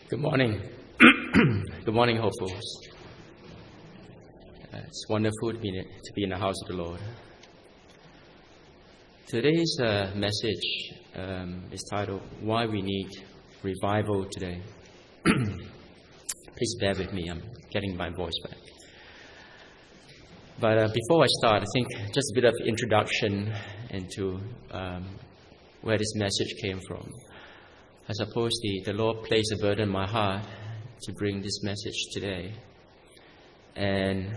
Good morning. Good morning, hopefuls. It's wonderful to be in the house of the Lord. Today's message is titled, Why We Need Revival Today. Please bear with me, I'm getting my voice back. But before I start, I think just a bit of introduction into where this message came from. I suppose the Lord placed a burden in my heart to bring this message today. And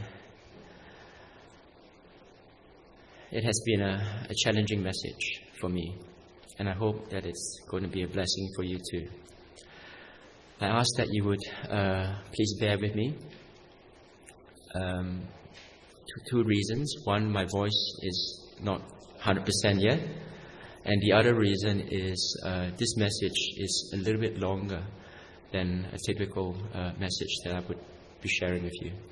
it has been a challenging message for me. And I hope that it's going to be a blessing for you too. I ask that you would please bear with me. Two reasons. One, my voice is not 100% yet. And the other reason is this message is a little bit longer than a typical message that I would be sharing with you.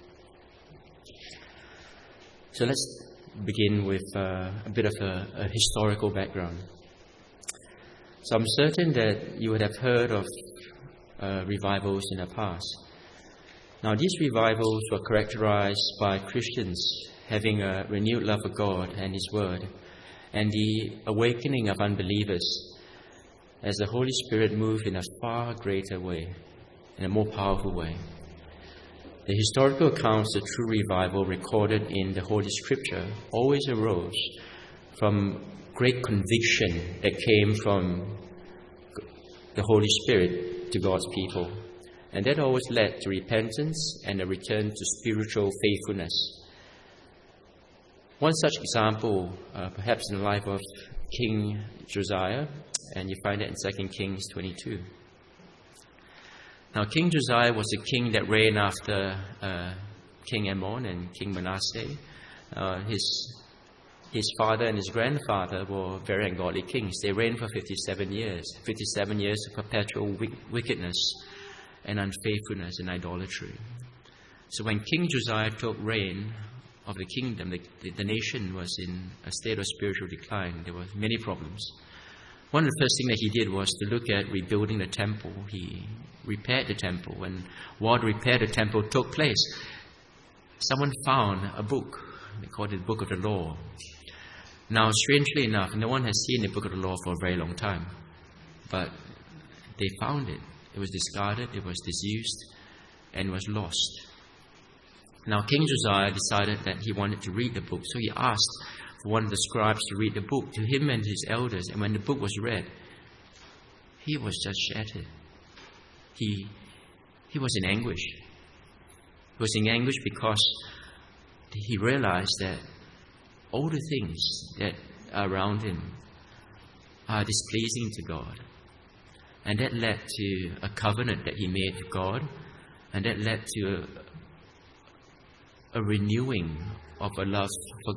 So let's begin with a bit of a historical background. So I'm certain that you would have heard of revivals in the past. Now these revivals were characterized by Christians having a renewed love for God and His Word, and the awakening of unbelievers as the Holy Spirit moved in a far greater way, in a more powerful way. The historical accounts of true revival recorded in the Holy Scripture always arose from great conviction that came from the Holy Spirit to God's people. And that always led to repentance and a return to spiritual faithfulness. One such example, perhaps in the life of King Josiah, and you find it in 2 Kings 22. Now, King Josiah was a king that reigned after King Ammon and King Manasseh. His father and his grandfather were very ungodly kings. They reigned for 57 years. 57 years of perpetual wickedness and unfaithfulness and idolatry. So when King Josiah took reign of the kingdom, the nation was in a state of spiritual decline. There were many problems. One of the first things that he did was to look at rebuilding the temple. He repaired the temple, and while the repair of the temple took place, someone found a book. They called it the Book of the Law. Now, strangely enough, no one has seen the Book of the Law for a very long time, but they found it. It was discarded, it was disused, and was lost. Now, King Josiah decided that he wanted to read the book, so he asked for one of the scribes to read the book to him and his elders. And when the book was read, he was just shattered. He was in anguish. He was in anguish because he realized that all the things that are around him are displeasing to God. And that led to a covenant that he made with God, and that led to a renewing of a love for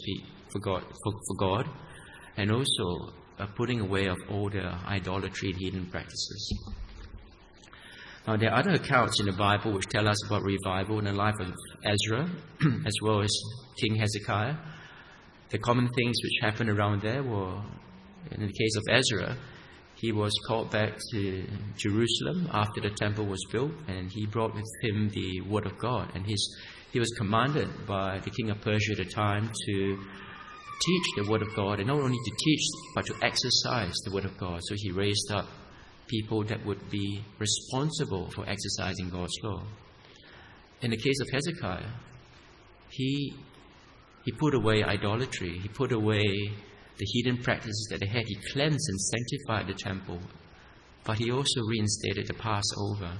God, and also a putting away of all the idolatry and hidden practices. Now, there are other accounts in the Bible which tell us about revival in the life of Ezra, as well as King Hezekiah. The common things which happened around there were, in the case of Ezra, he was called back to Jerusalem after the temple was built, and he brought with him the Word of God. And he was commanded by the king of Persia at the time to teach the Word of God, and not only to teach, but to exercise the Word of God. So he raised up people that would be responsible for exercising God's law. In the case of Hezekiah, he put away idolatry. He put away the hidden practices that they had. He cleansed and sanctified the temple, but he also reinstated the Passover.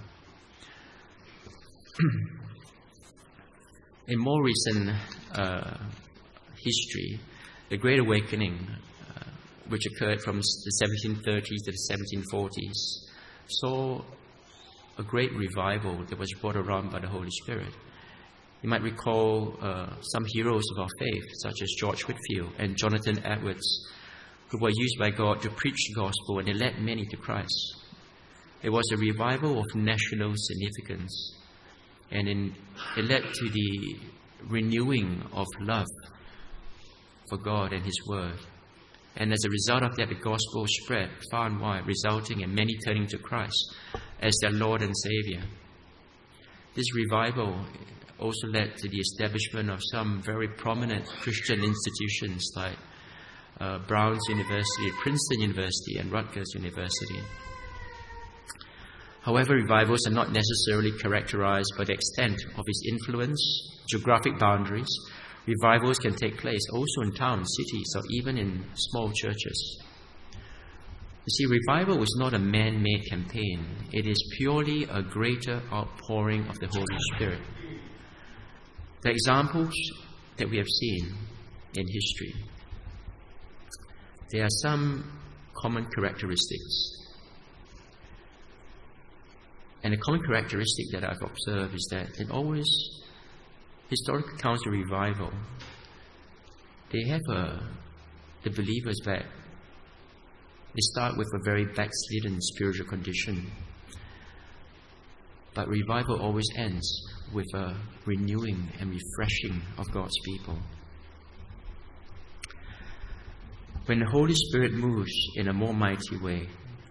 In more recent history, the Great Awakening, which occurred from the 1730s to the 1740s, saw a great revival that was brought around by the Holy Spirit. You might recall some heroes of our faith, such as George Whitefield and Jonathan Edwards, who were used by God to preach the gospel, and they led many to Christ. It was a revival of national significance, and it led to the renewing of love for God and His Word. And as a result of that, the gospel spread far and wide, resulting in many turning to Christ. as their Lord and Savior. This revival also led to the establishment of some very prominent Christian institutions like Brown's University, Princeton University, and Rutgers University. However, revivals are not necessarily characterized by the extent of its influence, geographic boundaries. Revivals can take place also in towns, cities, or even in small churches. You see, revival is not a man-made campaign. It is purely a greater outpouring of the Holy Spirit. The examples that we have seen in history, there are some common characteristics. And a common characteristic that I've observed is that in always historical accounts of revival, they have the believers back. They start with a very backslidden spiritual condition. But revival always ends with a renewing and refreshing of God's people. When the Holy Spirit moves in a more mighty way,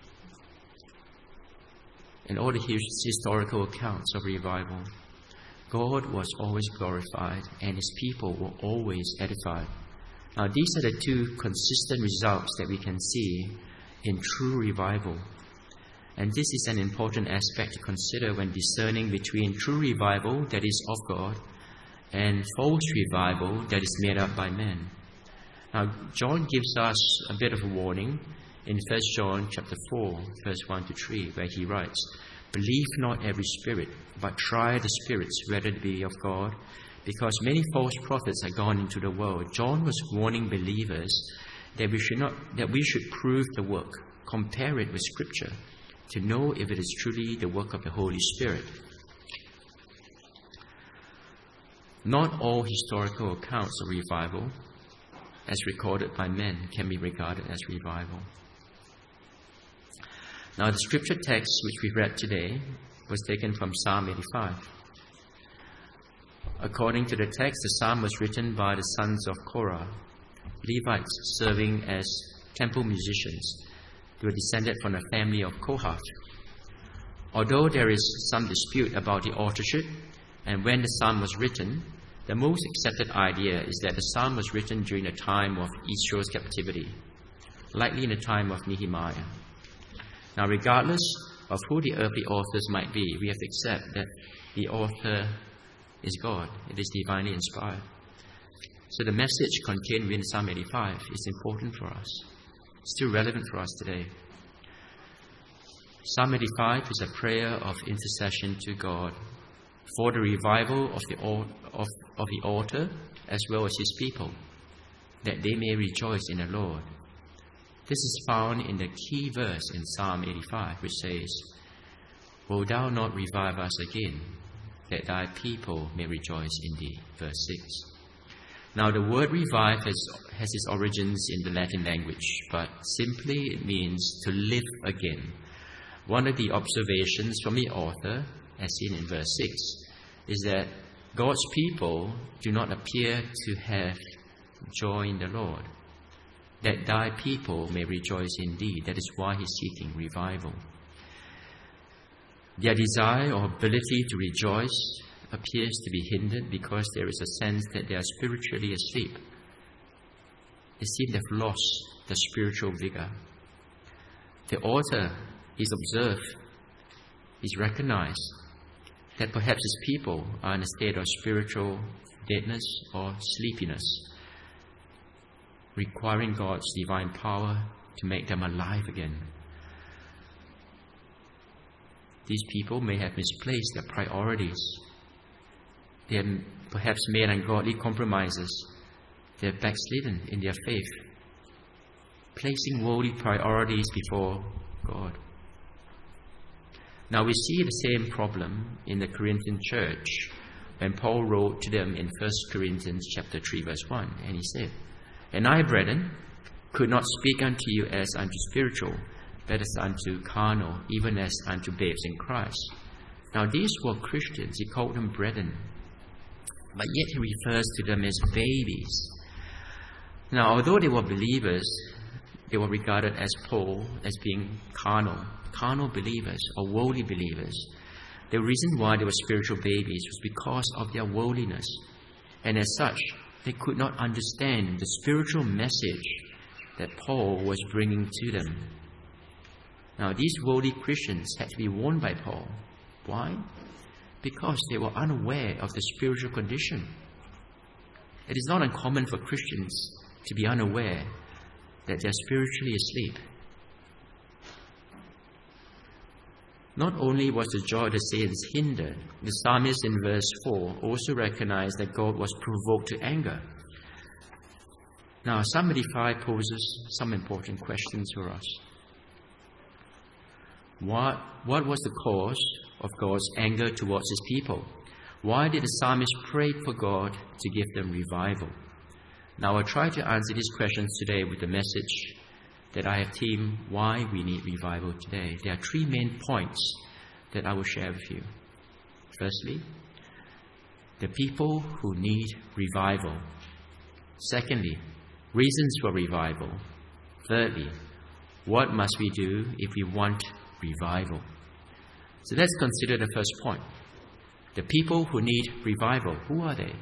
in all the historical accounts of revival, God was always glorified and His people were always edified. Now, these are the two consistent results that we can see in true revival. And this is an important aspect to consider when discerning between true revival that is of God and false revival that is made up by men. Now, John gives us a bit of a warning in 1 John chapter 4, verse 1 to 3, where he writes, "Believe not every spirit, but try the spirits whether it be of God, because many false prophets are gone into the world." John was warning believers that we should prove the work, compare it with Scripture, to know if it is truly the work of the Holy Spirit. Not all historical accounts of revival, as recorded by men, can be regarded as revival. Now, the scripture text which we read today was taken from Psalm 85. According to the text, the psalm was written by the sons of Korah, Levites serving as temple musicians. They were descended from the family of Kohath. Although there is some dispute about the authorship and when the psalm was written, the most accepted idea is that the psalm was written during the time of Israel's captivity, likely in the time of Nehemiah. Now, regardless of who the earthly authors might be, we have to accept that the author is God. It is divinely inspired. So the message contained within Psalm 85 is important for us. It's still relevant for us today. Psalm 85 is a prayer of intercession to God for the revival of the author as well as his people, that they may rejoice in the Lord. This is found in the key verse in Psalm 85, which says, "Will thou not revive us again, that thy people may rejoice in thee?" Verse 6. Now, the word revive has its origins in the Latin language, but simply it means to live again. One of the observations from the author, as seen in verse 6, is that God's people do not appear to have joy in the Lord, that thy people may rejoice in thee. That is why he's seeking revival. Their desire or ability to rejoice appears to be hindered because there is a sense that they are spiritually asleep. They seem to have lost the spiritual vigor. The author is observed, is recognized that perhaps his people are in a state of spiritual deadness or sleepiness, requiring God's divine power to make them alive again. These people may have misplaced their priorities. They have perhaps made ungodly compromises. They have backslidden in their faith, placing worldly priorities before God. Now, we see the same problem in the Corinthian church when Paul wrote to them in 1 Corinthians chapter 3, verse 1, and he said, "And I, brethren, could not speak unto you as unto spiritual, but as unto carnal, even as unto babes in Christ." Now, these were Christians. He called them brethren, but yet he refers to them as babies. Now, although they were believers, they were regarded as Paul as being carnal believers or worldly believers. The reason why they were spiritual babies was because of their worldliness. And as such, they could not understand the spiritual message that Paul was bringing to them. Now, these worldly Christians had to be warned by Paul. Why? Because they were unaware of the spiritual condition. It is not uncommon for Christians to be unaware that they are spiritually asleep. Not only was the joy of the saints hindered, the psalmist in verse 4 also recognized that God was provoked to anger. Now, Psalm 85 poses some important questions for us. What was the cause of God's anger towards His people? Why did the psalmist pray for God to give them revival? Now, I'll try to answer these questions today with the message that I have themed why we need revival today. There are three main points that I will share with you. Firstly, the people who need revival. Secondly, reasons for revival. Thirdly, what must we do if we want revival? So let's consider the first point. The people who need revival. Who are they?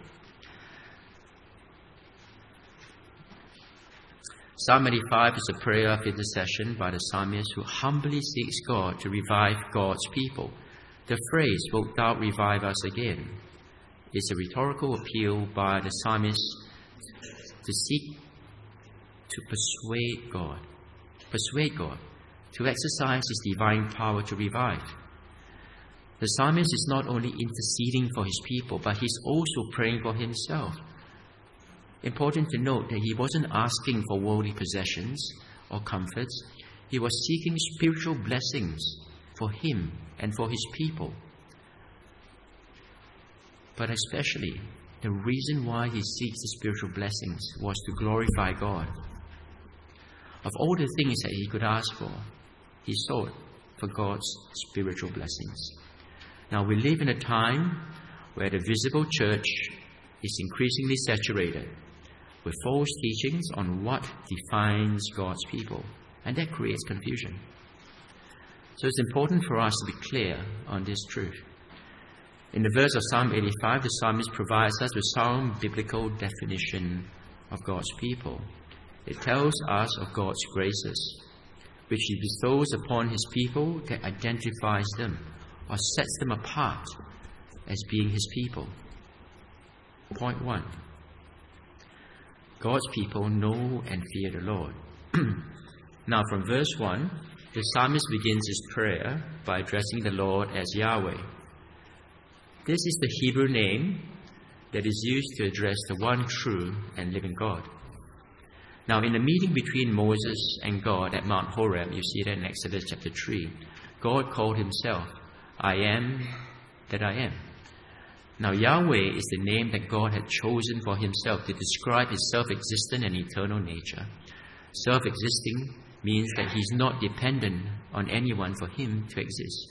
Psalm 85 is a prayer of intercession by the psalmist who humbly seeks God to revive God's people. The phrase, "Wilt thou revive us again?" is a rhetorical appeal by the psalmist to seek to persuade God, to exercise His divine power to revive. The psalmist is not only interceding for his people, but he's also praying for himself. Important to note that he wasn't asking for worldly possessions or comforts. He was seeking spiritual blessings for him and for his people. But especially, the reason why he seeks the spiritual blessings was to glorify God. Of all the things that he could ask for, he sought for God's spiritual blessings. Now, we live in a time where the visible church is increasingly saturated with false teachings on what defines God's people, and that creates confusion. So it's important for us to be clear on this truth. In the verse of Psalm 85, the psalmist provides us with sound biblical definition of God's people. It tells us of God's graces, which He bestows upon His people that identifies them or sets them apart as being His people. Point 1. God's people know and fear the Lord. Now from verse 1, the psalmist begins his prayer by addressing the Lord as Yahweh. This is the Hebrew name that is used to address the one true and living God. Now in the meeting between Moses and God at Mount Horeb, you see that in Exodus chapter 3, God called Himself, I am that I am. Now Yahweh is the name that God had chosen for Himself to describe His self-existent and eternal nature. Self-existing means that He's not dependent on anyone for Him to exist.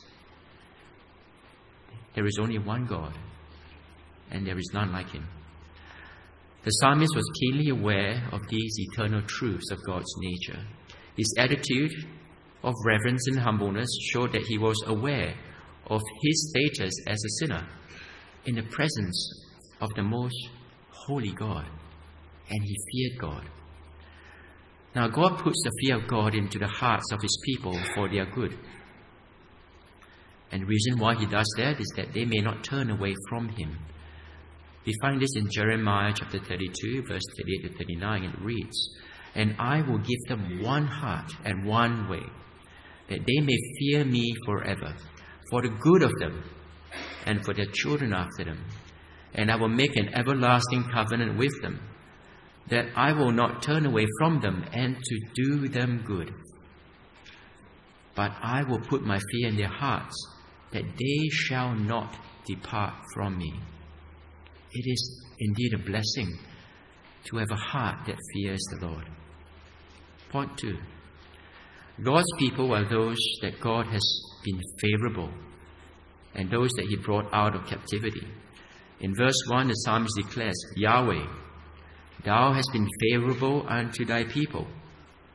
There is only one God, and there is none like Him. The psalmist was keenly aware of these eternal truths of God's nature. His attitude of reverence and humbleness showed that he was aware of his status as a sinner in the presence of the most holy God, and he feared God. Now God puts the fear of God into the hearts of His people for their good. And the reason why He does that is that they may not turn away from Him. We find this in Jeremiah chapter 32, verse 38 to 39. It reads, And I will give them one heart and one way, that they may fear me forever, for the good of them and for their children after them. And I will make an everlasting covenant with them, that I will not turn away from them and to do them good. But I will put my fear in their hearts, that they shall not depart from me. It is indeed a blessing to have a heart that fears the Lord. Point 2. God's people are those that God has been favorable, and those that He brought out of captivity. In verse 1, the psalmist declares, Yahweh, Thou hast been favorable unto Thy people.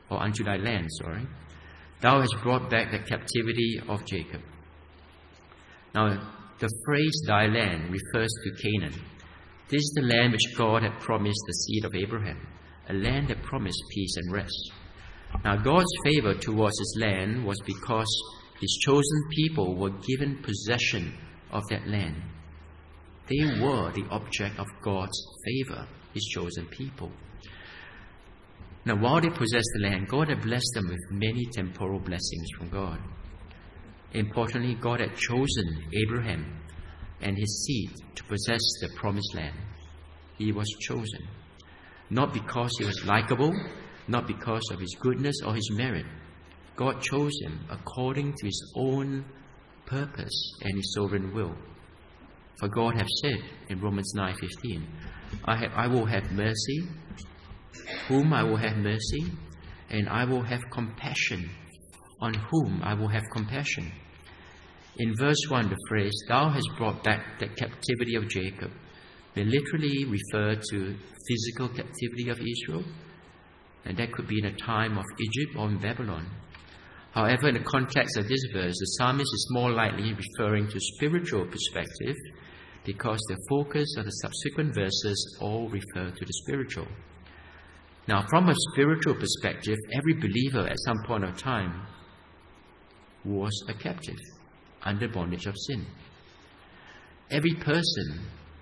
or unto thy land, thou hast brought back the captivity of Jacob. Now, the phrase thy land refers to Canaan. This is the land which God had promised the seed of Abraham, a land that promised peace and rest. Now, God's favor towards his land was because his chosen people were given possession of that land. They were the object of God's favor, his chosen people. Now, while they possessed the land, God had blessed them with many temporal blessings from God. Importantly, God had chosen Abraham and his seed to possess the promised land. He was chosen, not because he was likable, not because of his goodness or his merit. God chose him according to his own purpose and his sovereign will. For God hath said in Romans 9:15, I will have mercy, whom I will have mercy, and I will have compassion, on whom I will have compassion. In verse 1, the phrase, thou hast brought back the captivity of Jacob, may literally refer to physical captivity of Israel, and that could be in a time of Egypt or in Babylon. However, in the context of this verse, the psalmist is more likely referring to spiritual perspective, because the focus of the subsequent verses all refer to the spiritual. Now, from a spiritual perspective, every believer at some point of time was a captive under bondage of sin. Every person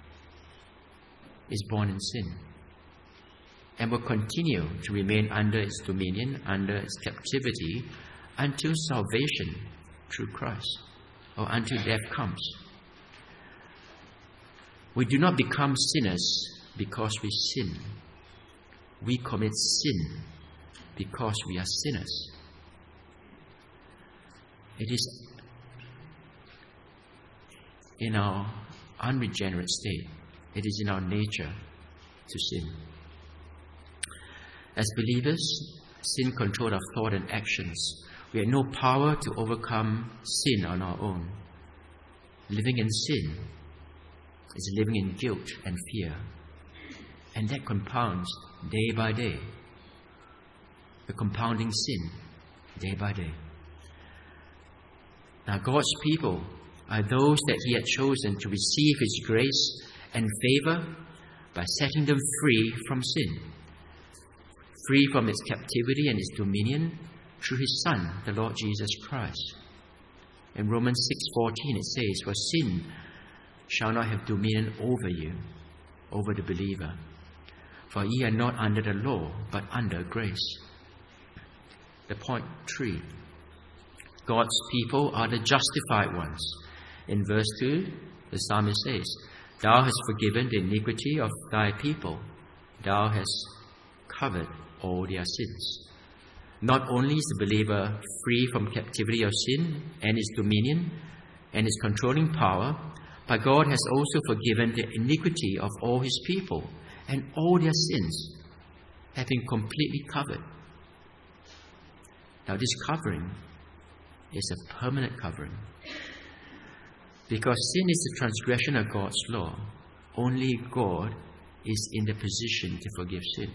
is born in sin and will continue to remain under its dominion, under its captivity, until salvation through Christ, or until death comes. We do not become sinners because we sin. We commit sin because we are sinners. It is in our unregenerate state, it is in our nature to sin. As believers, sin controls our thought and actions. We have no power to overcome sin on our own. Living in sin is living in guilt and fear, and that compounds day by day. The compounding sin day by day. Now, God's people are those that He had chosen to receive His grace and favor by setting them free from sin, free from its captivity and its dominion through His Son, the Lord Jesus Christ. In Romans 6:14 it says, for sin shall not have dominion over you, over the believer. For ye are not under the law, but under grace. The point 3. God's people are the justified ones. In verse 2, the psalmist says, thou hast forgiven the iniquity of thy people. Thou hast covered all their sins. Not only is the believer free from captivity of sin and its dominion and its controlling power, but God has also forgiven the iniquity of all His people, and all their sins have been completely covered. Now, this covering is a permanent covering. Because sin is the transgression of God's law, only God is in the position to forgive sin.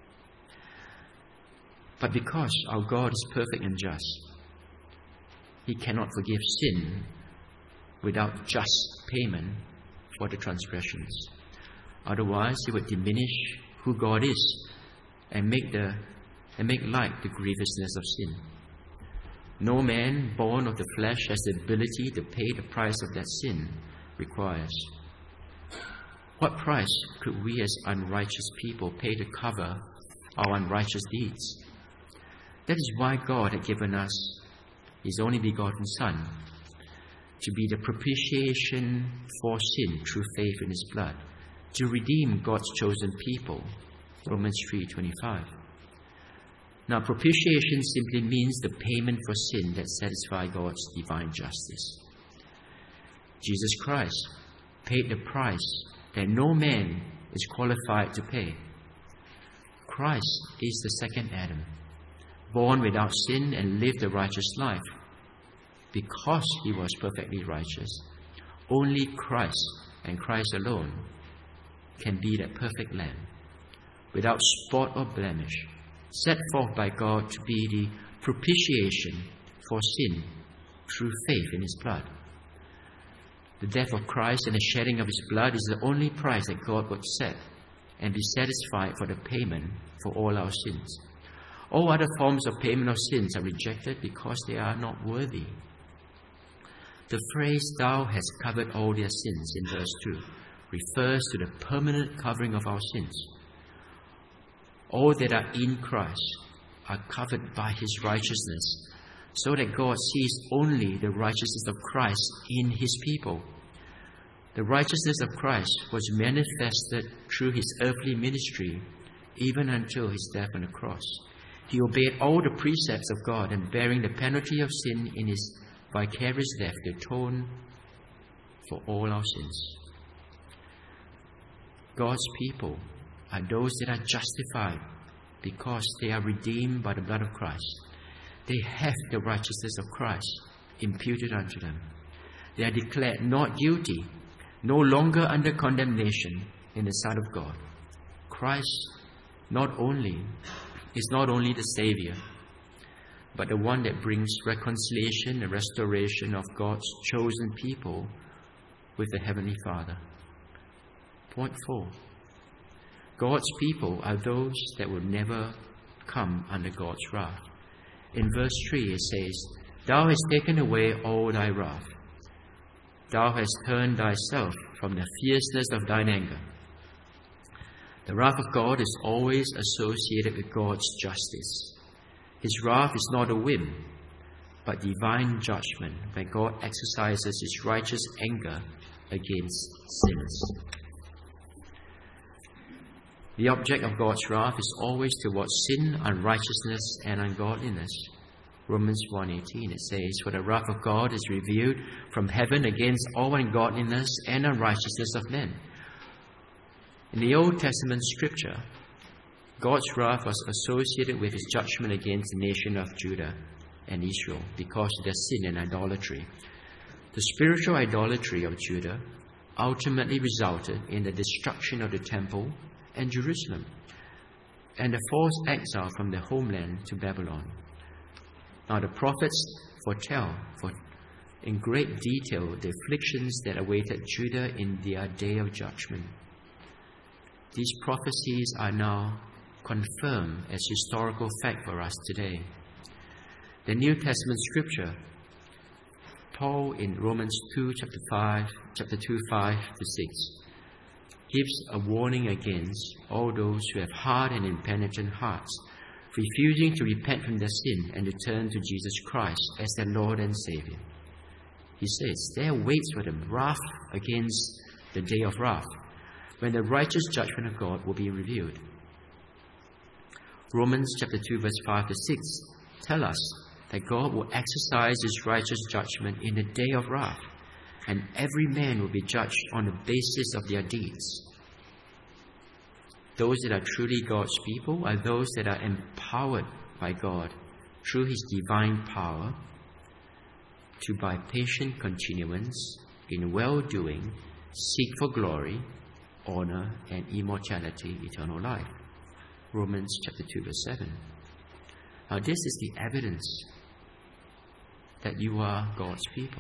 But because our God is perfect and just, He cannot forgive sin without just payment for the transgressions. Otherwise, He would diminish who God is and make light the grievousness of sin. No man born of the flesh has the ability to pay the price of that sin requires. What price could we as unrighteous people pay to cover our unrighteous deeds? That is why God had given us His only begotten Son to be the propitiation for sin through faith in His blood, to redeem God's chosen people. Romans 3:25. Now, propitiation simply means the payment for sin that satisfies God's divine justice. Jesus Christ paid the price that no man is qualified to pay. Christ is the second Adam, born without sin and lived a righteous life. Because He was perfectly righteous, only Christ and Christ alone can be that perfect Lamb, without spot or blemish, set forth by God to be the propitiation for sin through faith in His blood. The death of Christ and the shedding of His blood is the only price that God would set and be satisfied for the payment for all our sins. All other forms of payment of sins are rejected because they are not worthy. The phrase, "Thou hast covered all their sins," in verse 2, refers to the permanent covering of our sins. All that are in Christ are covered by His righteousness, so that God sees only the righteousness of Christ in His people. The righteousness of Christ was manifested through His earthly ministry, even until His death on the cross. He obeyed all the precepts of God, and bearing the penalty of sin in His vicarious death to atone for all our sins. God's people are those that are justified because they are redeemed by the blood of Christ. They have the righteousness of Christ imputed unto them. They are declared not guilty, no longer under condemnation in the sight of God. Christ is not only the Savior, but the one that brings reconciliation and restoration of God's chosen people with the Heavenly Father. Point 4. God's people are those that will never come under God's wrath. In verse 3 it says, "Thou hast taken away all thy wrath. Thou hast turned thyself from the fierceness of thine anger." The wrath of God is always associated with God's justice. His wrath is not a whim, but divine judgment, where God exercises His righteous anger against sinners. The object of God's wrath is always towards sin, unrighteousness, and ungodliness. Romans 1:18, it says, "For the wrath of God is revealed from heaven against all ungodliness and unrighteousness of men." In the Old Testament scripture, God's wrath was associated with His judgment against the nation of Judah and Israel because of their sin and idolatry. The spiritual idolatry of Judah ultimately resulted in the destruction of the temple and Jerusalem, and the forced exile from their homeland to Babylon. Now the prophets foretell in great detail the afflictions that awaited Judah in their day of judgment. These prophecies are now confirmed as historical fact for us today. The New Testament scripture, Paul in Romans 2, chapter 2, 5-6, gives a warning against all those who have hard and impenitent hearts, refusing to repent from their sin and to turn to Jesus Christ as their Lord and Savior. He says, "There waits for them wrath against the day of wrath, when the righteous judgment of God will be revealed." Romans chapter 2, verse 5-6 tell us that God will exercise His righteous judgment in the day of wrath, and every man will be judged on the basis of their deeds. Those that are truly God's people are those that are empowered by God through His divine power to, by patient continuance in well-doing, seek for glory, honor, and immortality, eternal life. Romans chapter 2, verse 7. Now this is the evidence that you are God's people.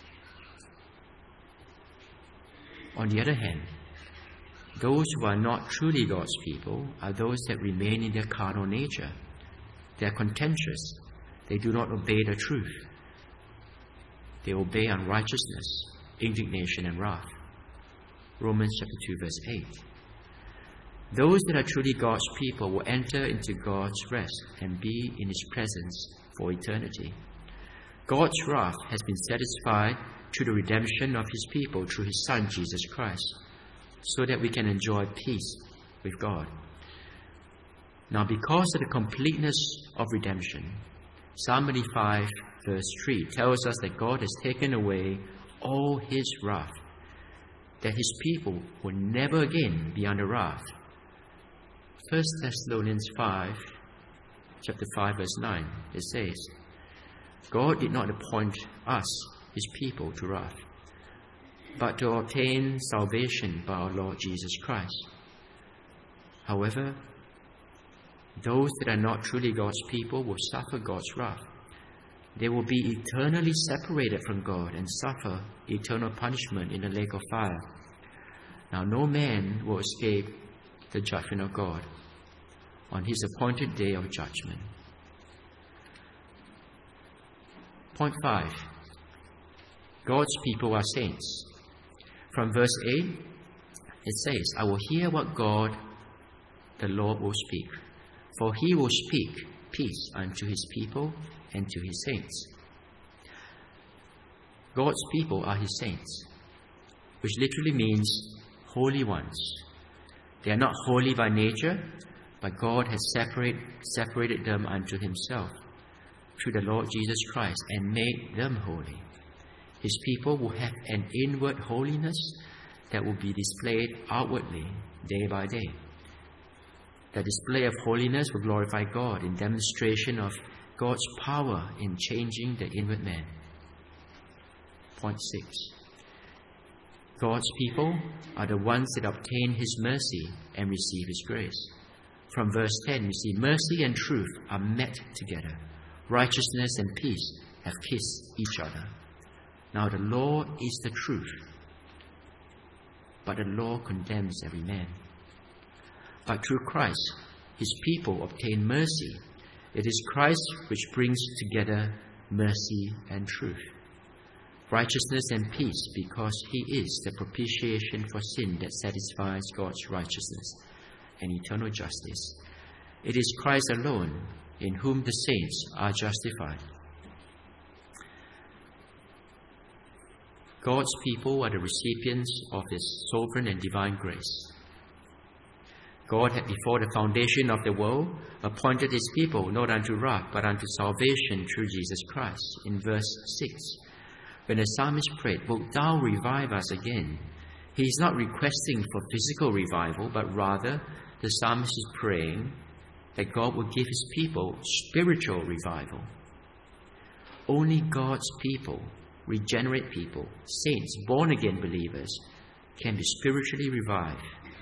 On the other hand, those who are not truly God's people are those that remain in their carnal nature. They are contentious. They do not obey the truth. They obey unrighteousness, indignation, and wrath. Romans chapter 2, verse 8. Those that are truly God's people will enter into God's rest and be in His presence for eternity. God's wrath has been satisfied through the redemption of His people through His Son, Jesus Christ, so that we can enjoy peace with God. Now, because of the completeness of redemption, Psalm 85, verse 3 tells us that God has taken away all His wrath, that His people will never again be under wrath. 1 Thessalonians 5, chapter 5, verse 9, it says, "God did not appoint us, His people, to wrath, but to obtain salvation by our Lord Jesus Christ. However, Those that are not truly God's people will suffer God's wrath. They will be eternally separated from God and suffer eternal punishment in the lake of fire. Now no man will escape the judgment of God on his appointed day of judgment. Point 5. God's people are saints. From verse 8, it says, I will hear what God the Lord will speak, for he will speak peace unto his people and to his saints. God's people are his saints, which literally means holy ones. They are not holy by nature, but God has separated them unto himself through the Lord Jesus Christ and made them holy. His people will have an inward holiness that will be displayed outwardly day by day. The display of holiness will glorify God in demonstration of God's power in changing the inward man. Point 6. God's people are the ones that obtain his mercy and receive his grace. From verse 10, we see mercy and truth are met together. Righteousness and peace have kissed each other. Now the law is the truth, but the law condemns every man. But through Christ, his people obtain mercy. It is Christ which brings together mercy and truth. Righteousness and peace, because he is the propitiation for sin that satisfies God's righteousness and eternal justice. It is Christ alone in whom the saints are justified. God's people are the recipients of his sovereign and divine grace. God had before the foundation of the world appointed his people not unto wrath but unto salvation through Jesus Christ. In verse 6, when the psalmist prayed, wilt thou revive us again? He is not requesting for physical revival, but rather the psalmist is praying that God will give his people spiritual revival. Only God's people, regenerate people, saints, born-again believers, can be spiritually revived.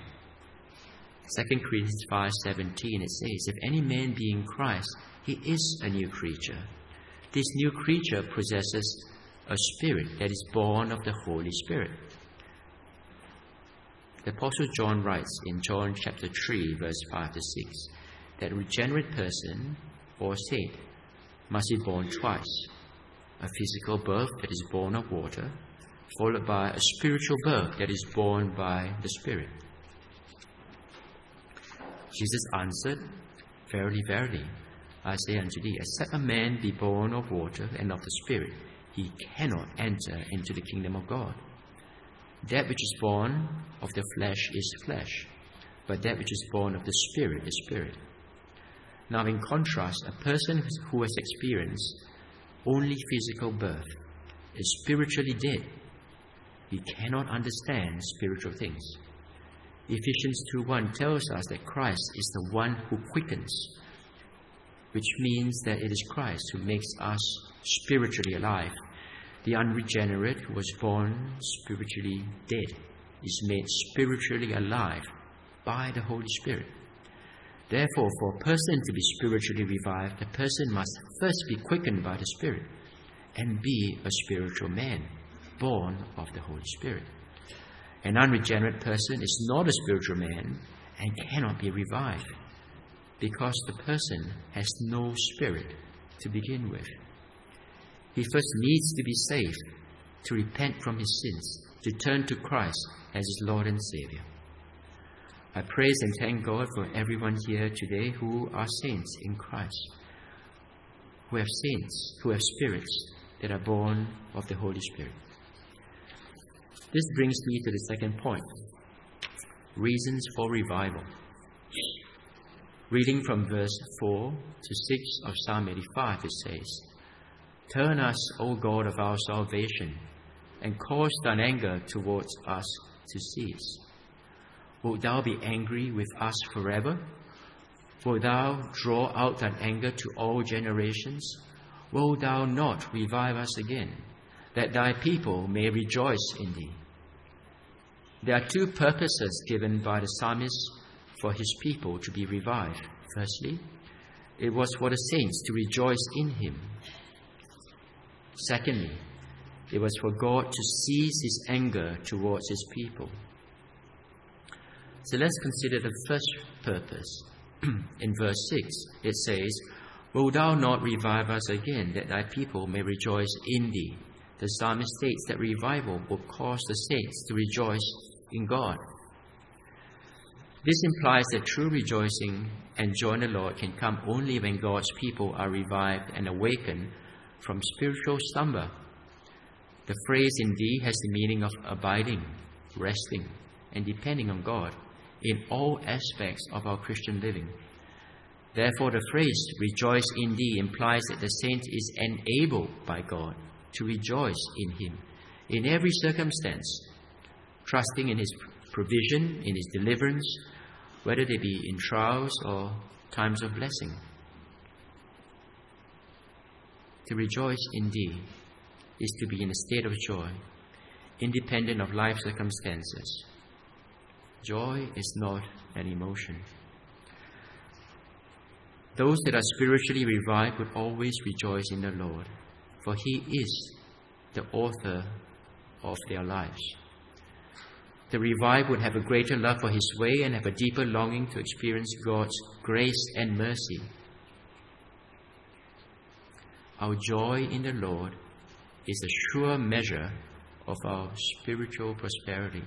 2 Corinthians 5:17, it says, if any man be in Christ, he is a new creature. This new creature possesses a spirit that is born of the Holy Spirit. The Apostle John writes in John chapter 3, verse 5 to 6, that a regenerate person or saint must be born twice. A physical birth that is born of water, followed by a spiritual birth that is born by the Spirit. Jesus answered, verily, verily, I say unto thee, except a man be born of water and of the Spirit, he cannot enter into the kingdom of God. That which is born of the flesh is flesh, but that which is born of the Spirit is spirit. Now, in contrast, a person who has experienced only physical birth is spiritually dead. He cannot understand spiritual things. Ephesians 2:1 tells us that Christ is the one who quickens, which means that it is Christ who makes us spiritually alive. The unregenerate who was born spiritually dead is made spiritually alive by the Holy Spirit. Therefore, for a person to be spiritually revived, the person must first be quickened by the Spirit and be a spiritual man, born of the Holy Spirit. An unregenerate person is not a spiritual man and cannot be revived because the person has no spirit to begin with. He first needs to be saved, to repent from his sins, to turn to Christ as his Lord and Savior. I praise and thank God for everyone here today who are saints in Christ, who have saints, who have spirits that are born of the Holy Spirit. This brings me to the second point, reasons for revival. Reading from verse 4 to 6 of Psalm 85, it says, turn us, O God of our salvation, and cause thine anger towards us to cease. Wilt thou be angry with us forever? Wilt thou draw out thine anger to all generations? Wilt thou not revive us again, that thy people may rejoice in thee? There are two purposes given by the psalmist for his people to be revived. Firstly, it was for the saints to rejoice in him. Secondly, it was for God to cease his anger towards his people. So let's consider the first purpose. In verse 6, it says, "Wilt thou not revive us again, that thy people may rejoice in thee?" The psalmist states that revival will cause the saints to rejoice in God. This implies that true rejoicing and joy in the Lord can come only when God's people are revived and awakened from spiritual slumber. The phrase "in thee" has the meaning of abiding, resting, and depending on God in all aspects of our Christian living. Therefore, the phrase "rejoice in thee" implies that the saint is enabled by God to rejoice in him in every circumstance, trusting in his provision, in his deliverance, whether they be in trials or times of blessing. To rejoice in thee is to be in a state of joy, independent of life circumstances. Joy is not an emotion. Those that are spiritually revived would always rejoice in the Lord, for he is the author of their lives. The revived would have a greater love for his way and have a deeper longing to experience God's grace and mercy. Our joy in the Lord is a sure measure of our spiritual prosperity.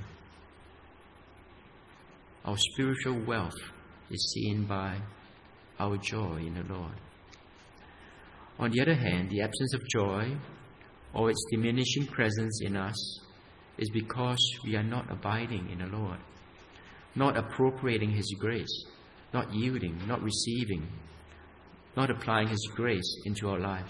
Our spiritual wealth is seen by our joy in the Lord. On the other hand, the absence of joy or its diminishing presence in us is because we are not abiding in the Lord, not appropriating his grace, not yielding, not receiving, not applying his grace into our lives.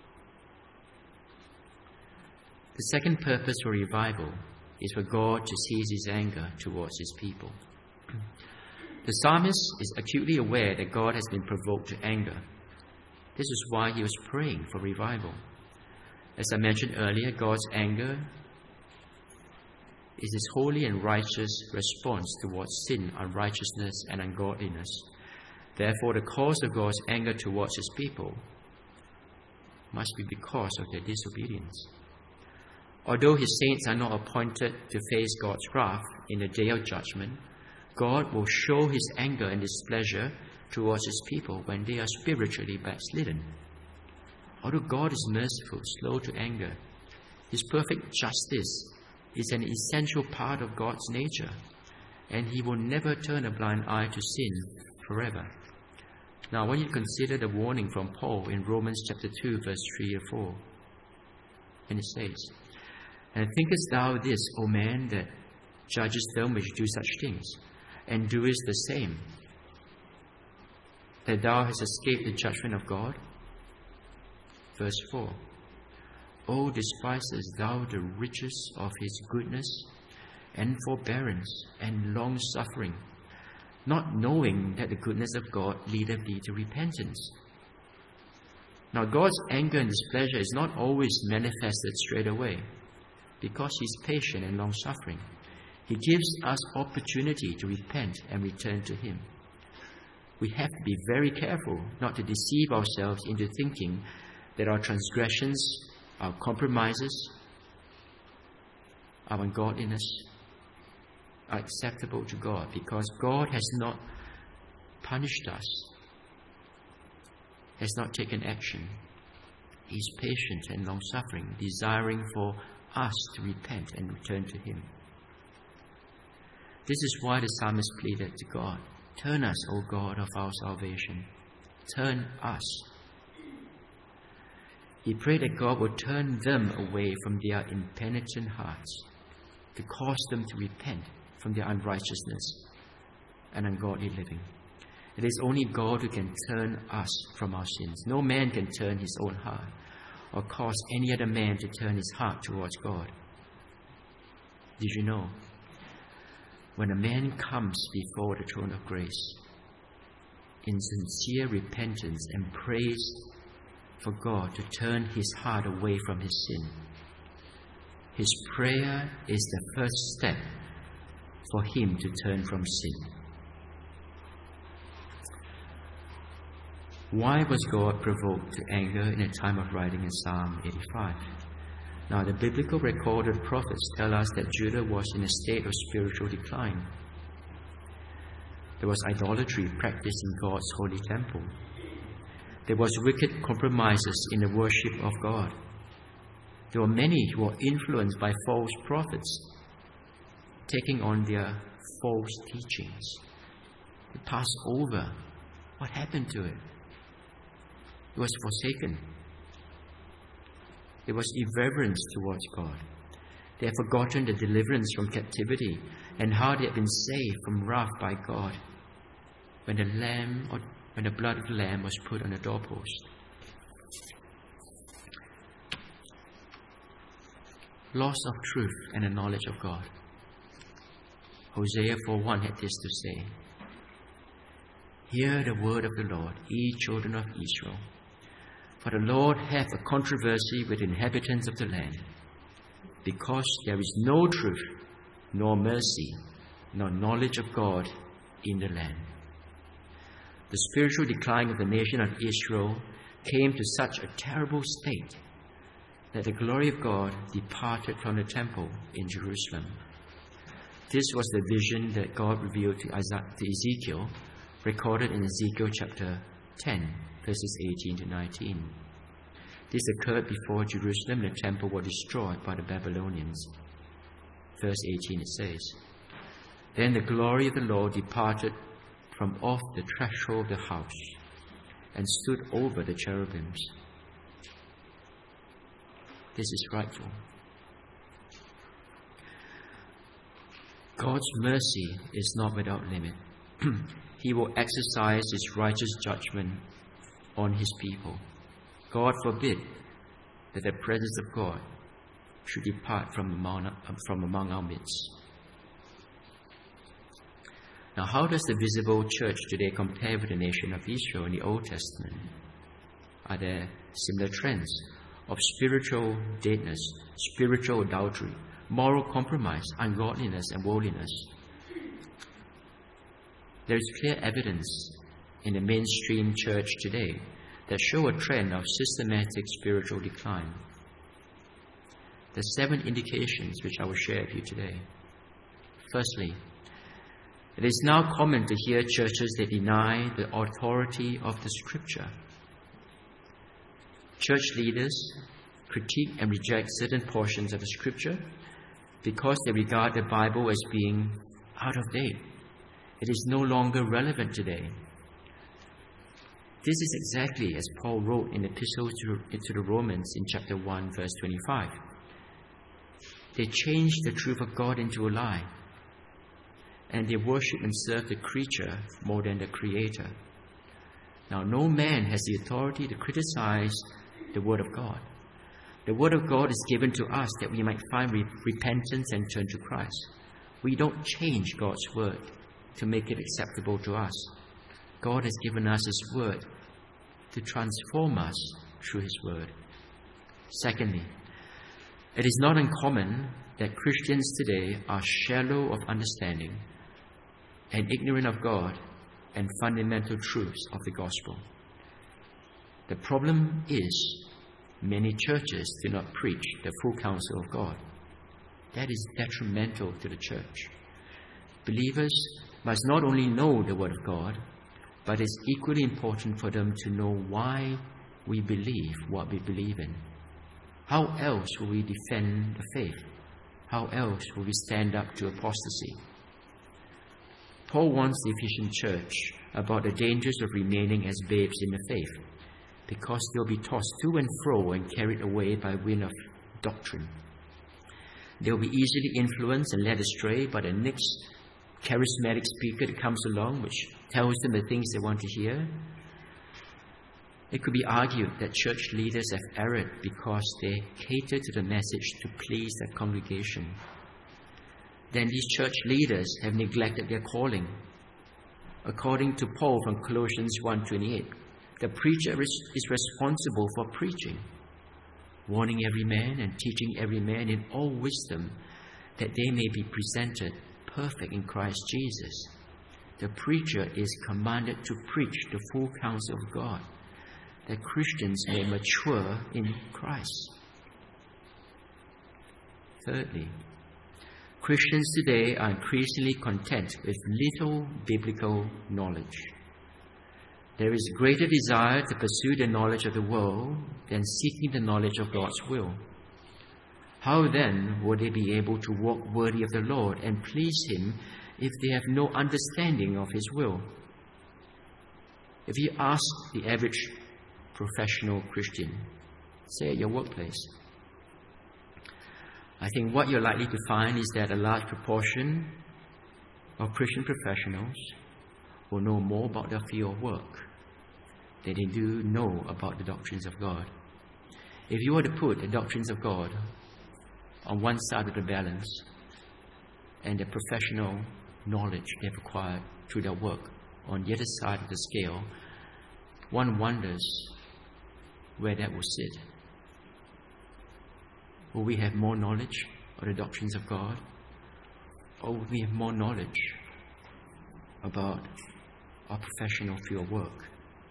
The second purpose for revival is for God to cease his anger towards his people. The psalmist is acutely aware that God has been provoked to anger. This is why he was praying for revival. As I mentioned earlier, God's anger is his holy and righteous response towards sin, unrighteousness, and ungodliness. Therefore, the cause of God's anger towards his people must be because of their disobedience. Although his saints are not appointed to face God's wrath in the day of judgment, God will show his anger and displeasure towards his people when they are spiritually backslidden. Although God is merciful, slow to anger, his perfect justice is an essential part of God's nature, and he will never turn a blind eye to sin forever. Now, I want you to consider the warning from Paul in Romans chapter 2, verse 3 and 4. And it says, "And thinkest thou this, O man, that judgest them which do such things, and doest the same, that thou hast escaped the judgment of God?" Verse 4, "O despisest thou the riches of his goodness, and forbearance, and long-suffering, not knowing that the goodness of God leadeth thee to repentance?" Now, God's anger and displeasure is not always manifested straight away, because he is patient and long-suffering. He gives us opportunity to repent and return to him. We have to be very careful not to deceive ourselves into thinking that our transgressions, our compromises, our ungodliness are acceptable to God, because God has not punished us, has not taken action. He is patient and long-suffering, desiring for us to repent and return to him. This is why the psalmist pleaded to God, "Turn us, O God of our salvation. Turn us." He prayed that God would turn them away from their impenitent hearts, to cause them to repent from their unrighteousness and ungodly living. It is only God who can turn us from our sins. No man can turn his own heart or cause any other man to turn his heart towards God. Did you know? When a man comes before the throne of grace in sincere repentance and prays for God to turn his heart away from his sin, his prayer is the first step for him to turn from sin. Why was God provoked to anger in the time of writing in Psalm 85? Now, the biblical recorded prophets tell us that Judah was in a state of spiritual decline. There was idolatry practiced in God's holy temple. There was wicked compromises in the worship of God. There were many who were influenced by false prophets, taking on their false teachings. The Passover, what happened to it? It was forsaken. There was irreverence towards God. They had forgotten the deliverance from captivity and how they had been saved from wrath by God when the blood of the lamb was put on the doorpost. Loss of truth and the knowledge of God. Hosea 4:1 had this to say, "Hear the word of the Lord, ye children of Israel. For the Lord hath a controversy with the inhabitants of the land, because there is no truth, nor mercy, nor knowledge of God in the land." The spiritual decline of the nation of Israel came to such a terrible state that the glory of God departed from the temple in Jerusalem. This was the vision that God revealed to Ezekiel, recorded in Ezekiel chapter 10, verses 18 to 19. This occurred before Jerusalem and the temple were destroyed by the Babylonians. Verse 18 it says, "Then the glory of the Lord departed from off the threshold of the house and stood over the cherubims." This is frightful. God's mercy is not without limit. He will exercise His righteous judgment on His people. God forbid that the presence of God should depart from among our midst. Now, how does the visible church today compare with the nation of Israel in the Old Testament? Are there similar trends of spiritual deadness, spiritual adultery, moral compromise, ungodliness, and worldliness? There is clear evidence in the mainstream church today that show a trend of systematic spiritual decline. There are 7 indications which I will share with you today. Firstly, it is now common to hear churches that deny the authority of the Scripture. Church leaders critique and reject certain portions of the Scripture because they regard the Bible as being out of date. It is no longer relevant today. This is exactly as Paul wrote in the Epistle to the Romans in chapter 1, verse 25. They changed the truth of God into a lie, and they worship and serve the creature more than the Creator. Now, no man has the authority to criticize the Word of God. The Word of God is given to us that we might find repentance and turn to Christ. We don't change God's Word to make it acceptable to us. God has given us His Word to transform us through His Word. Secondly, it is not uncommon that Christians today are shallow of understanding and ignorant of God and fundamental truths of the gospel. The problem is many churches do not preach the full counsel of God. That is detrimental to the church. Believers must not only know the Word of God, but it's equally important for them to know why we believe what we believe in. How else will we defend the faith? How else will we stand up to apostasy? Paul warns the Ephesian church about the dangers of remaining as babes in the faith, because they'll be tossed to and fro and carried away by wind of doctrine. They'll be easily influenced and led astray by the next charismatic speaker that comes along, which tells them the things they want to hear. It could be argued that church leaders have erred because they cater to the message to please their congregation. Then these church leaders have neglected their calling. According to Paul from Colossians 1:28, the preacher is responsible for preaching, warning every man and teaching every man in all wisdom, that they may be presented perfect in Christ Jesus. The preacher is commanded to preach the full counsel of God, that Christians may mature in Christ. Thirdly, Christians today are increasingly content with little biblical knowledge. There is greater desire to pursue the knowledge of the world than seeking the knowledge of God's will. How then will they be able to walk worthy of the Lord and please Him if they have no understanding of His will? If you ask the average professional Christian, say at your workplace, I think what you're likely to find is that a large proportion of Christian professionals will know more about their field of work than they do know about the doctrines of God. If you were to put the doctrines of God on one side of the balance and the professional knowledge they've acquired through their work on the other side of the scale, one wonders where that will sit. Will we have more knowledge of the doctrines of God? Or will we have more knowledge about our professional field of work?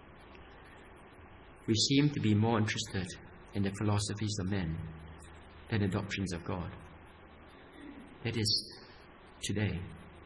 We seem to be more interested in the philosophies of men than the doctrines of God. That is today.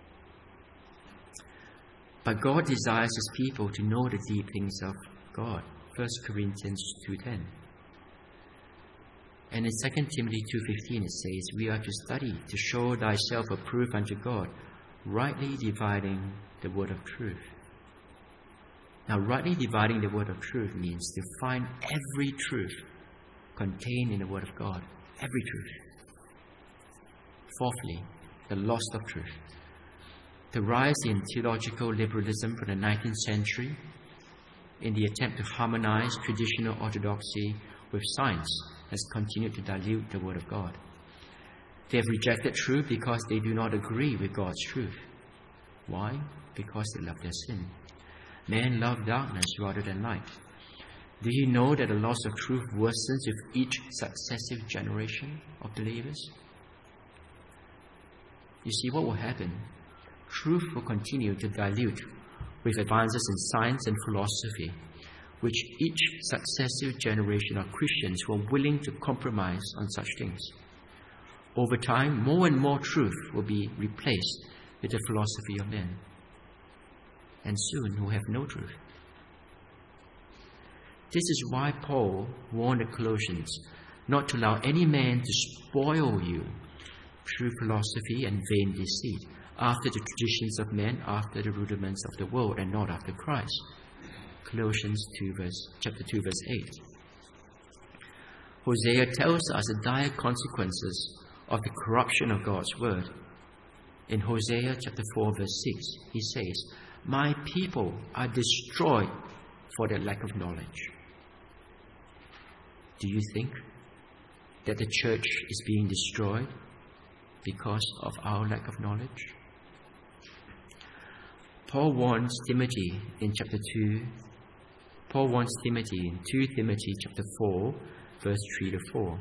But God desires His people to know the deep things of God. 1 Corinthians 2:10. And in 2 Timothy 2:15 it says, we are to study to show thyself approved unto God, rightly dividing the word of truth. Now, rightly dividing the word of truth means to find every truth contained in the word of God. Every truth. Fourthly, the loss of truth. The rise in theological liberalism from the 19th century in the attempt to harmonize traditional orthodoxy with science has continued to dilute the Word of God. They have rejected truth because they do not agree with God's truth. Why? Because they love their sin. Men love darkness rather than light. Do you know that the loss of truth worsens with each successive generation of believers? You see, what will happen? Truth will continue to dilute with advances in science and philosophy, which each successive generation of Christians who are willing to compromise on such things. Over time, more and more truth will be replaced with the philosophy of men. And soon we'll have no truth. This is why Paul warned the Colossians not to allow any man to spoil you through philosophy and vain deceit, after the traditions of men, after the rudiments of the world, and not after Christ. Colossians chapter 2, verse 8. Hosea tells us the dire consequences of the corruption of God's word. In Hosea chapter 4, verse 6, he says, my people are destroyed for their lack of knowledge. Do you think that the church is being destroyed because of our lack of knowledge? Paul warns Timothy in chapter 2. Paul warns Timothy in 2 Timothy chapter 4, verse 3 to 4,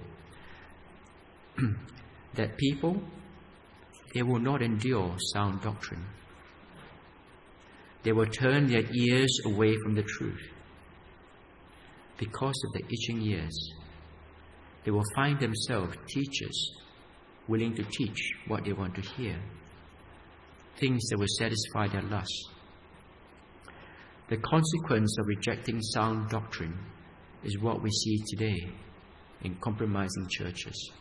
that people, they will not endure sound doctrine. They will turn their ears away from the truth. Because of their itching ears, they will find themselves teachers willing to teach what they want to hear, things that will satisfy their lust. The consequence of rejecting sound doctrine is what we see today in compromising churches.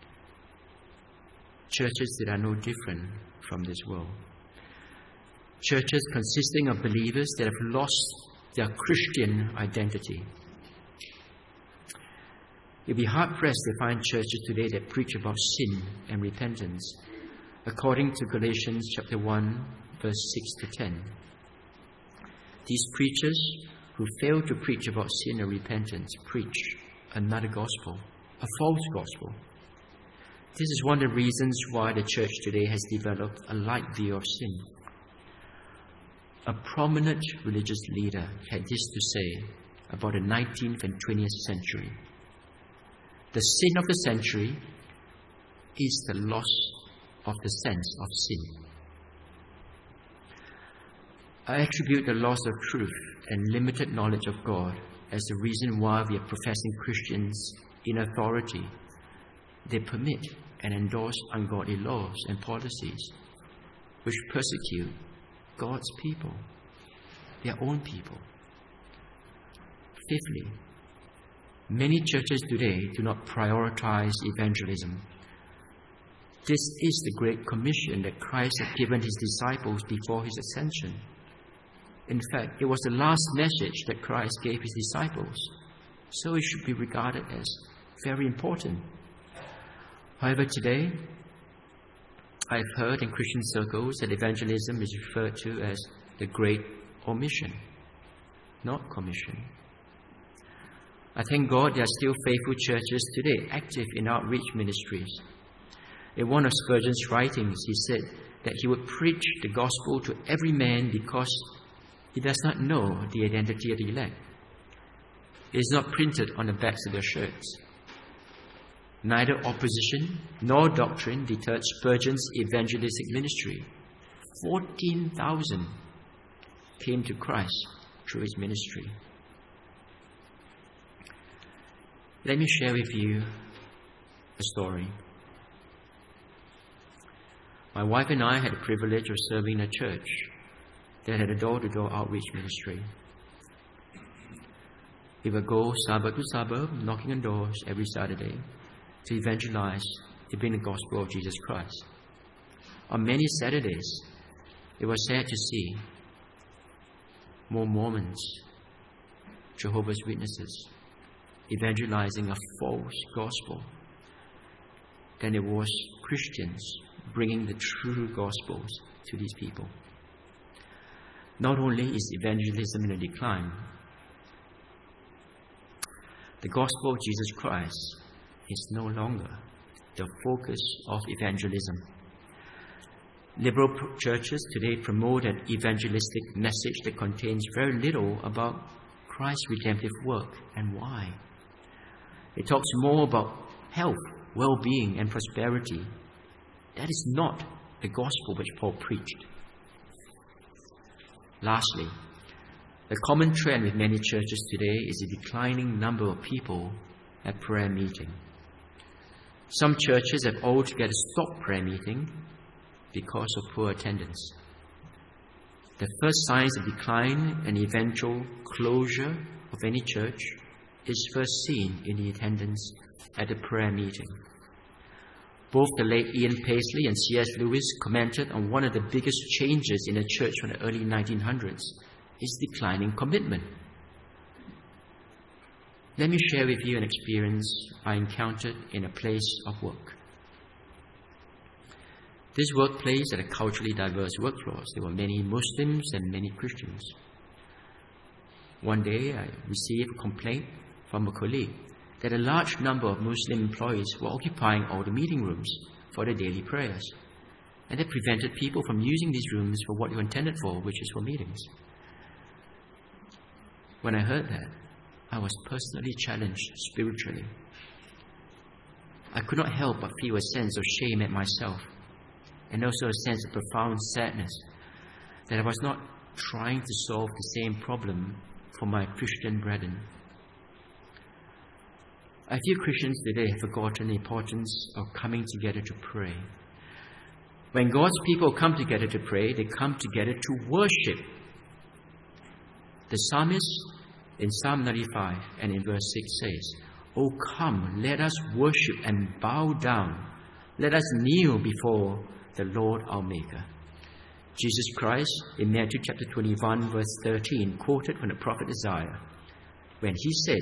Churches that are no different from this world. Churches consisting of believers that have lost their Christian identity. You'll be hard-pressed to find churches today that preach about sin and repentance, according to Galatians chapter 1, verse 6 to 10. These preachers who fail to preach about sin and repentance preach another gospel, a false gospel. This is one of the reasons why the church today has developed a light view of sin. A prominent religious leader had this to say about the 19th and 20th century. The sin of the century is the loss of the sense of sin. I attribute the loss of truth and limited knowledge of God as the reason why we are professing Christians in authority, they permit and endorse ungodly laws and policies which persecute God's people, their own people. Fifthly, many churches today do not prioritize evangelism. This is the great commission that Christ had given his disciples before his ascension. In fact, it was the last message that Christ gave his disciples, so it should be regarded as very important. However, today, I've heard in Christian circles that evangelism is referred to as the Great Omission, not commission. I thank God there are still faithful churches today active in outreach ministries. In one of Spurgeon's writings, he said that he would preach the gospel to every man because he does not know the identity of the elect. It is not printed on the backs of their shirts. Neither opposition nor doctrine deterred Spurgeon's evangelistic ministry. 14,000 came to Christ through his ministry. Let me share with you a story. My wife and I had the privilege of serving a church that had a door-to-door outreach ministry. We would go suburb to suburb, knocking on doors every Saturday to evangelize, to bring the gospel of Jesus Christ. On many Saturdays, it was sad to see more Mormons, Jehovah's Witnesses, evangelizing a false gospel than it was Christians bringing the true gospels to these people. Not only is evangelism in a decline, the gospel of Jesus Christ is no longer the focus of evangelism. Liberal churches today promote an evangelistic message that contains very little about Christ's redemptive work and why. It talks more about health, well-being, and prosperity. That is not the gospel which Paul preached. Lastly, the common trend with many churches today is a declining number of people at prayer meeting. Some churches have altogether stopped prayer meeting because of poor attendance. The first signs of decline and eventual closure of any church is first seen in the attendance at the prayer meeting. Both the late Ian Paisley and C.S. Lewis commented on one of the biggest changes in the church from the early 1900s is declining commitment. Let me share with you an experience I encountered in a place of work. This workplace had a culturally diverse workforce. There were many Muslims and many Christians. One day, I received a complaint from a colleague that a large number of Muslim employees were occupying all the meeting rooms for their daily prayers, and that prevented people from using these rooms for what they were intended for, which is for meetings. When I heard that, I was personally challenged spiritually. I could not help but feel a sense of shame at myself, and also a sense of profound sadness that I was not trying to solve the same problem for my Christian brethren. I feel Christians today have forgotten the importance of coming together to pray. When God's people come together to pray, they come together to worship. The psalmist in Psalm 95 and in verse 6 says, "O come, let us worship and bow down. Let us kneel before the Lord our Maker." Jesus Christ in Matthew chapter 21 verse 13 quoted from the prophet Isaiah when he said,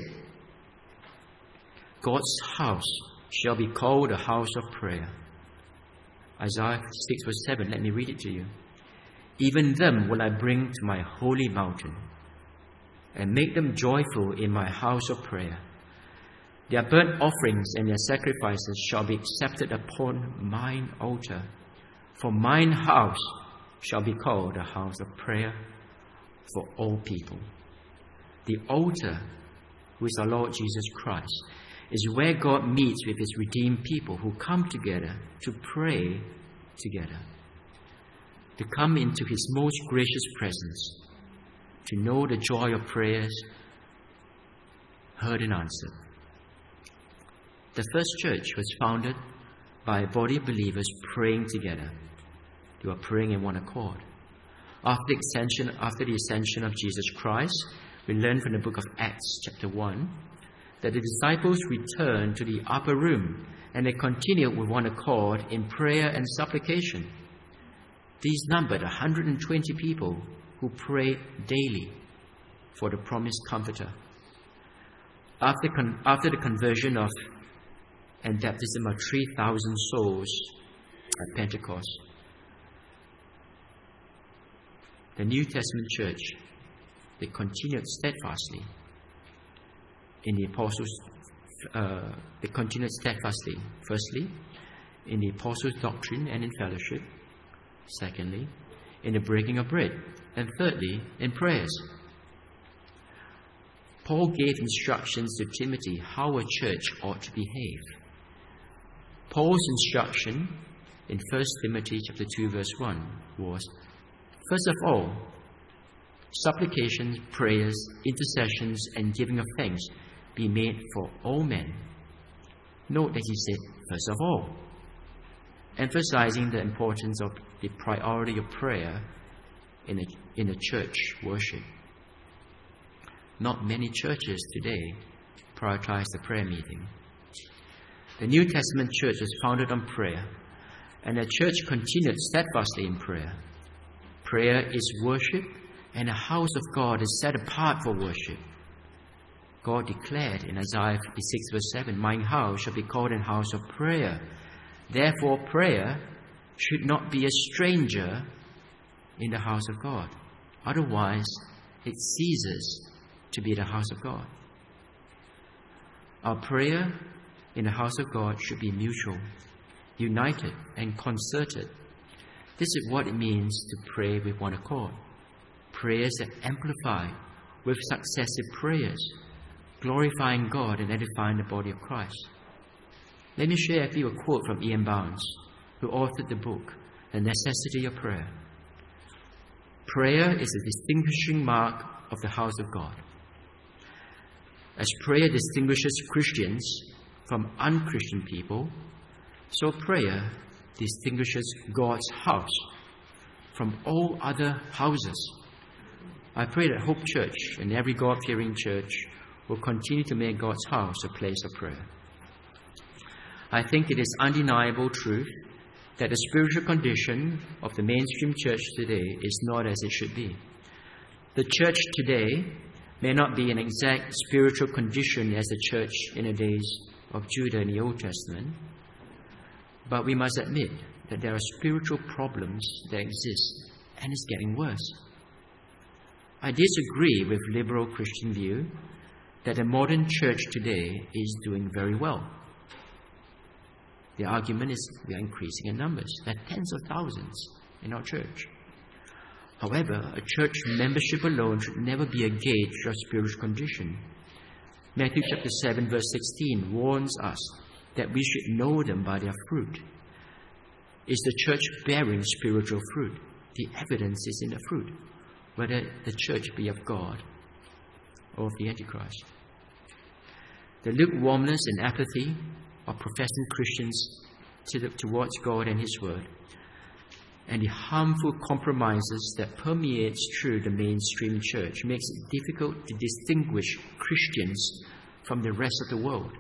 "God's house shall be called a house of prayer." Isaiah 6 verse 7, let me read it to you. "Even them will I bring to my holy mountain and make them joyful in my house of prayer. Their burnt offerings and their sacrifices shall be accepted upon mine altar. For mine house shall be called a house of prayer for all people." The altar, who is our Lord Jesus Christ, is where God meets with his redeemed people who come together to pray together, to come into his most gracious presence, to know the joy of prayers, heard and answered. The first church was founded by a body of believers praying together. They were praying in one accord. After the ascension of Jesus Christ, we learn from the book of Acts chapter 1 that the disciples returned to the upper room and they continued with one accord in prayer and supplication. These numbered 120 people who prayed daily for the promised Comforter. After the conversion of and baptism of 3,000 souls at Pentecost, the New Testament church, they continued steadfastly in the apostles. They continued steadfastly, firstly, in the apostles' doctrine and in fellowship. Secondly, in the breaking of bread. And thirdly, in prayers. Paul gave instructions to Timothy how a church ought to behave. Paul's instruction in 1 Timothy chapter 2 verse 1 was, first of all, supplications, prayers, intercessions, and giving of thanks be made for all men. Note that he said, first of all, emphasizing the importance of the priority of prayer in a church worship. Not many churches today prioritize the prayer meeting. The New Testament church was founded on prayer, and the church continued steadfastly in prayer. Prayer is worship, and the house of God is set apart for worship. God declared in Isaiah 56 verse 7, "My house shall be called a house of prayer." Therefore, prayer should not be a stranger in the house of God. Otherwise, it ceases to be the house of God. Our prayer in the house of God should be mutual, united, and concerted. This is what it means to pray with one accord. Prayers that amplify with successive prayers, glorifying God and edifying the body of Christ. Let me share with you a quote from Ian Barnes, who authored the book, The Necessity of Prayer. Prayer is a distinguishing mark of the house of God. As prayer distinguishes Christians from unchristian people, so prayer distinguishes God's house from all other houses. I pray that Hope Church and every God-fearing church will continue to make God's house a place of prayer. I think it is undeniable truth that the spiritual condition of the mainstream church today is not as it should be. The church today may not be an exact spiritual condition as the church in the days of Judah in the Old Testament, but we must admit that there are spiritual problems that exist, and it's getting worse. I disagree with liberal Christian view that the modern church today is doing very well. The argument is we are increasing in numbers. There are tens of thousands in our church. However, a church membership alone should never be a gauge of spiritual condition. Matthew chapter 7 verse 16 warns us that we should know them by their fruit. Is the church bearing spiritual fruit? The evidence is in the fruit, whether the church be of God or of the Antichrist. The lukewarmness and apathy of professing Christians towards God and His Word, and the harmful compromises that permeates through the mainstream church makes it difficult to distinguish Christians from the rest of the world.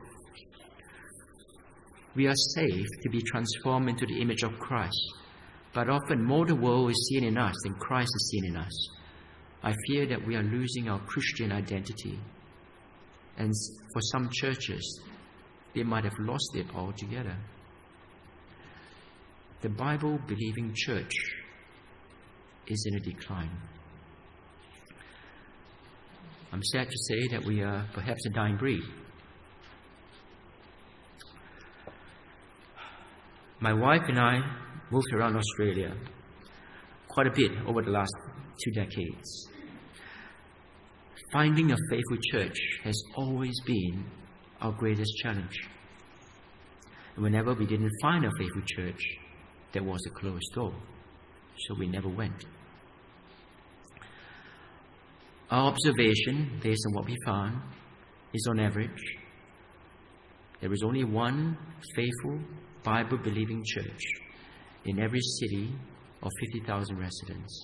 We are saved to be transformed into the image of Christ, but often more the world is seen in us than Christ is seen in us. I fear that we are losing our Christian identity, and for some churches, they might have lost it altogether. The Bible-believing church is in a decline. I'm sad to say that we are perhaps a dying breed. My wife and I moved around Australia quite a bit over the last 2 decades. Finding a faithful church has always been our greatest challenge. And whenever we didn't find a faithful church, there was a closed door, so we never went. Our observation, based on what we found, is on average, there is only one faithful, Bible-believing church in every city of 50,000 residents.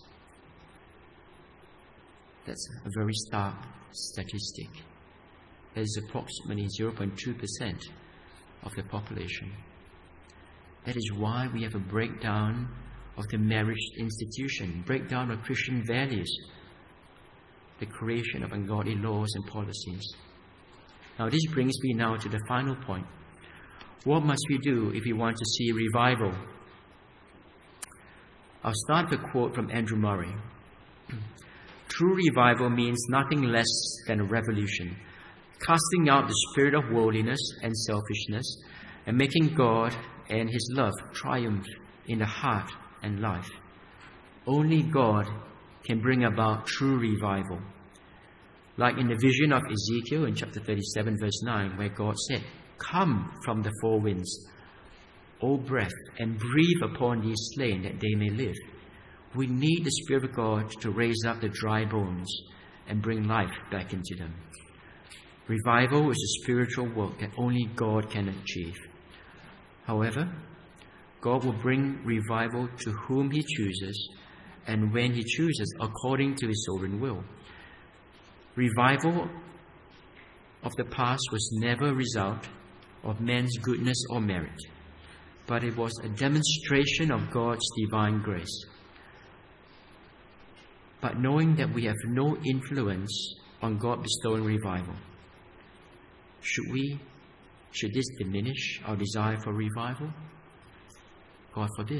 That's a very stark statistic. That is approximately 0.2% of the population. That is why we have a breakdown of the marriage institution, breakdown of Christian values, the creation of ungodly laws and policies. Now this brings me now to the final point. What must we do if we want to see revival? I'll start with a quote from Andrew Murray. True revival means nothing less than a revolution, casting out the spirit of worldliness and selfishness and making God and His love triumph in the heart and life. Only God can bring about true revival. Like in the vision of Ezekiel in chapter 37 verse 9, where God said, "Come from the four winds, O breath, and breathe upon these slain that they may live." We need the Spirit of God to raise up the dry bones and bring life back into them. Revival is a spiritual work that only God can achieve. However, God will bring revival to whom He chooses and when He chooses according to His sovereign will. Revival of the past was never a result of man's goodness or merit, but it was a demonstration of God's divine grace. But knowing that we have no influence on God bestowing revival, should this diminish our desire for revival? God forbid.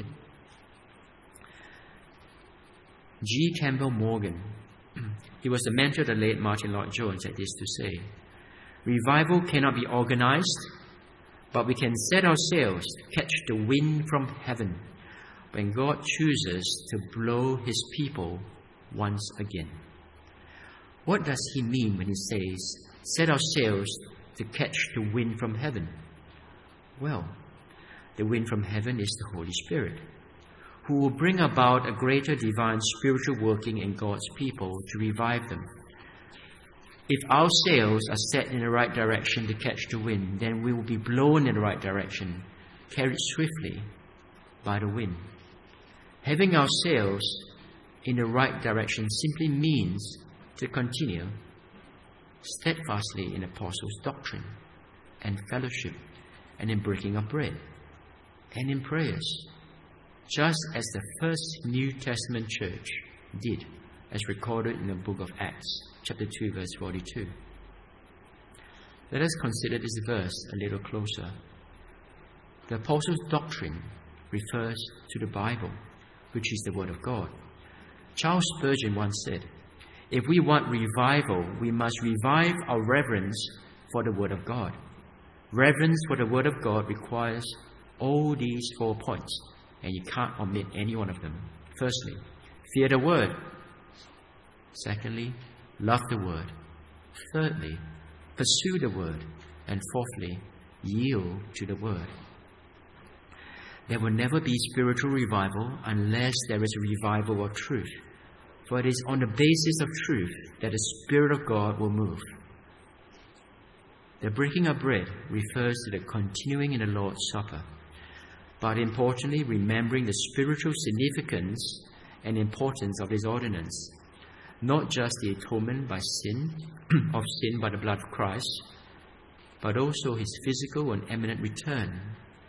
G. Campbell Morgan, he was the mentor of the late Martin Lloyd-Jones, had this to say: "Revival cannot be organized, but we can set our sails to catch the wind from heaven when God chooses to blow His people once again." What does he mean when he says, set our sails to catch the wind from heaven? Well, the wind from heaven is the Holy Spirit, who will bring about a greater divine spiritual working in God's people to revive them. If our sails are set in the right direction to catch the wind, then we will be blown in the right direction, carried swiftly by the wind. Having our sails in the right direction simply means to continue steadfastly in apostles' doctrine and fellowship and in breaking of bread and in prayers, just as the first New Testament church did, as recorded in the book of Acts, chapter 2, verse 42. Let us consider this verse a little closer. The apostles' doctrine refers to the Bible, which is the Word of God. Charles Spurgeon once said, "If we want revival, we must revive our reverence for the Word of God." Reverence for the Word of God requires all these 4 points, and you can't omit any one of them. Firstly, fear the Word. Secondly, love the Word. Thirdly, pursue the Word. And fourthly, yield to the Word. There will never be spiritual revival unless there is a revival of truth. For it is on the basis of truth that the Spirit of God will move. The breaking of bread refers to the continuing in the Lord's Supper, but importantly, remembering the spiritual significance and importance of this ordinance, not just the atonement by sin, of sin by the blood of Christ, but also His physical and imminent return.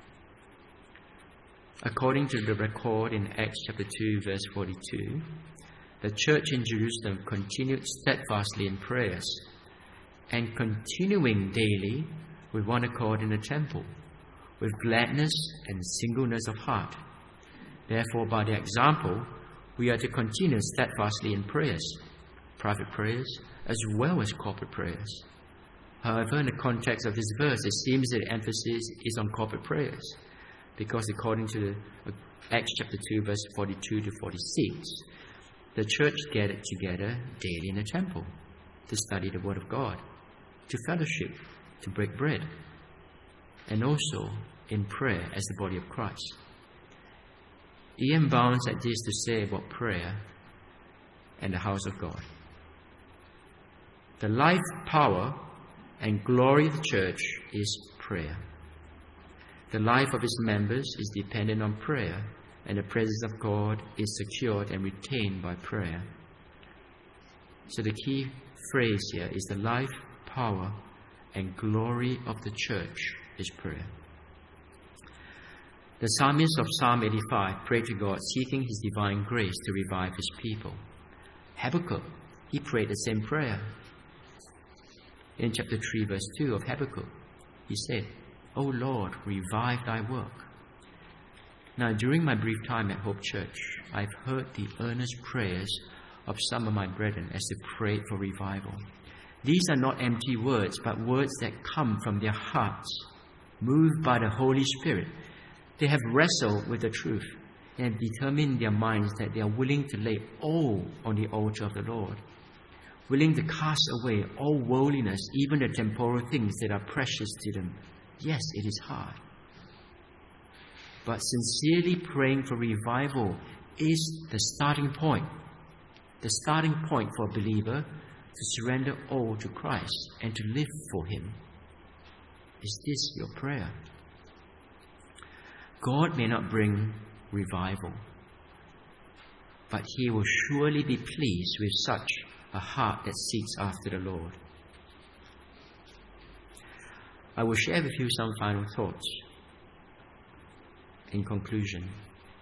According to the record in Acts chapter 2, verse 42, the church in Jerusalem continued steadfastly in prayers and continuing daily with one accord in the temple, with gladness and singleness of heart. Therefore, by the example, we are to continue steadfastly in prayers, private prayers, as well as corporate prayers. However, in the context of this verse, it seems that the emphasis is on corporate prayers, because according to Acts chapter 2, verse 42 to 46, the church gathered together daily in the temple to study the Word of God, to fellowship, to break bread, and also in prayer as the body of Christ. E.M. Bounds had this to say about prayer and the house of God: the life power and glory of the church is prayer. The life of its members is dependent on prayer, and the presence of God is secured and retained by prayer. So the key phrase here is the life, power, and glory of the church is prayer. The psalmist of Psalm 85 prayed to God, seeking His divine grace to revive His people. Habakkuk, he prayed the same prayer. In chapter 3, verse 2 of Habakkuk, he said, "O Lord, revive thy work." Now, during my brief time at Hope Church, I've heard the earnest prayers of some of my brethren as they prayed for revival. These are not empty words, but words that come from their hearts, moved by the Holy Spirit. They have wrestled with the truth and determined in their minds that they are willing to lay all on the altar of the Lord, willing to cast away all worldliness, even the temporal things that are precious to them. Yes, it is hard. But sincerely praying for revival is the starting point. The starting point for a believer to surrender all to Christ and to live for Him. Is this your prayer? God may not bring revival, but He will surely be pleased with such a heart that seeks after the Lord. I will share with you some final thoughts. In conclusion,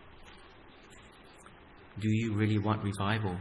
do you really want revival?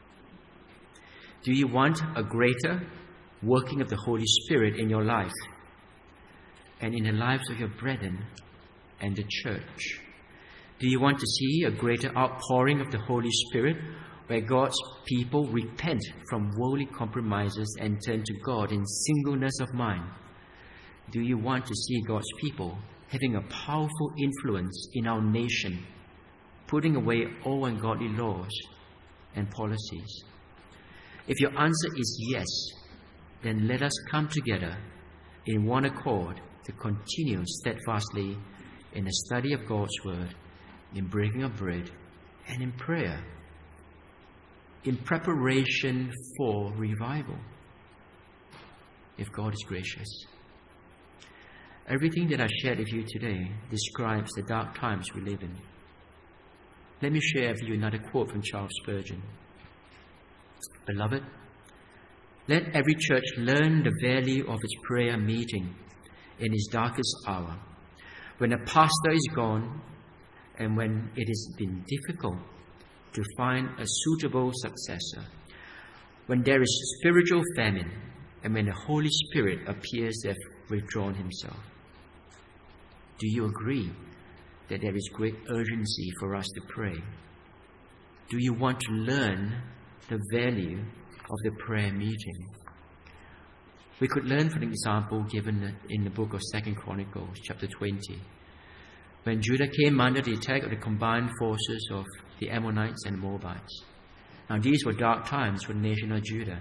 Do you want a greater working of the Holy Spirit in your life and in the lives of your brethren and the church? Do you want to see a greater outpouring of the Holy Spirit where God's people repent from worldly compromises and turn to God in singleness of mind? Do you want to see God's people having a powerful influence in our nation, putting away all ungodly laws and policies? If your answer is yes, then let us come together in one accord to continue steadfastly in the study of God's Word, in breaking of bread, and in prayer, in preparation for revival, if God is gracious. Everything that I shared with you today describes the dark times we live in. Let me share with you another quote from Charles Spurgeon. "Beloved, let every church learn the value of its prayer meeting in its darkest hour, when a pastor is gone and when it has been difficult to find a suitable successor, when there is spiritual famine, and when the Holy Spirit appears to have withdrawn Himself." Do you agree that there is great urgency for us to pray? Do you want to learn the value of the prayer meeting? We could learn from the example given in the book of 2 Chronicles, chapter 20, when Judah came under the attack of the combined forces of the Ammonites and Moabites. Now, these were dark times for the nation of Judah.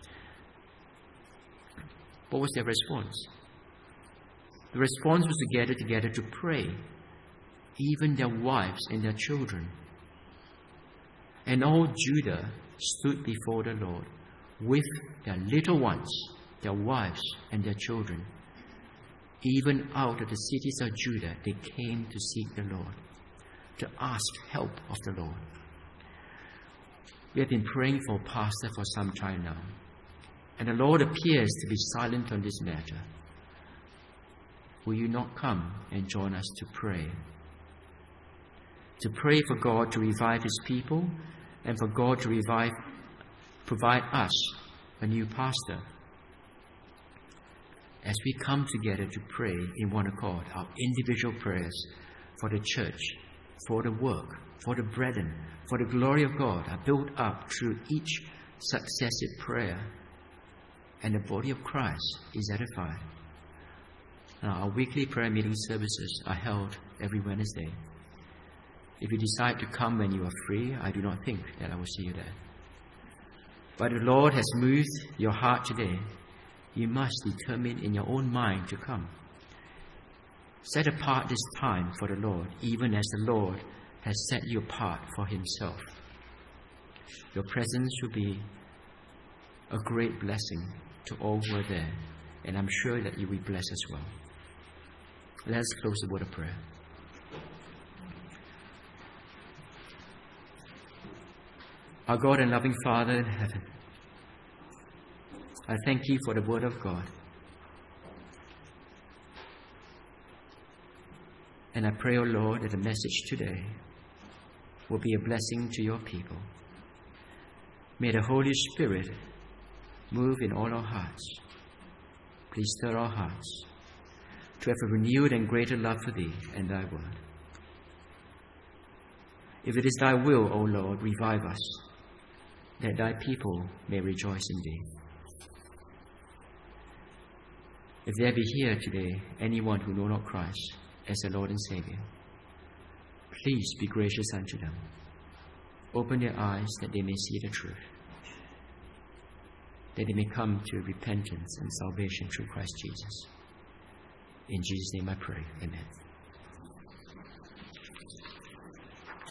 What was their response? The response was to gather together to pray, even their wives and their children. And all Judah stood before the Lord with their little ones, their wives and their children. Even out of the cities of Judah, they came to seek the Lord, to ask help of the Lord. We have been praying for a pastor for some time now, and the Lord appears to be silent on this matter. Will you not come and join us to pray? To pray for God to revive His people and for God to provide us a new pastor. As we come together to pray in one accord, our individual prayers for the church, for the work, for the brethren, for the glory of God are built up through each successive prayer, and the body of Christ is edified. Now, our weekly prayer meeting services are held every Wednesday. If you decide to come when you are free, I do not think that I will see you there. But if the Lord has moved your heart today, you must determine in your own mind to come. Set apart this time for the Lord, even as the Lord has set you apart for Himself. Your presence will be a great blessing to all who are there. And I'm sure that you will bless as well. Let us close the word of prayer. Our God and loving Father in heaven, I thank you for the word of God. And I pray, O Lord, that the message today will be a blessing to your people. May the Holy Spirit move in all our hearts. Please stir our hearts to have a renewed and greater love for thee and thy word. If it is thy will, O Lord, revive us, that thy people may rejoice in thee. If there be here today anyone who know not Christ as their Lord and Savior, please be gracious unto them. Open their eyes that they may see the truth, that they may come to repentance and salvation through Christ Jesus. In Jesus' name I pray. Amen.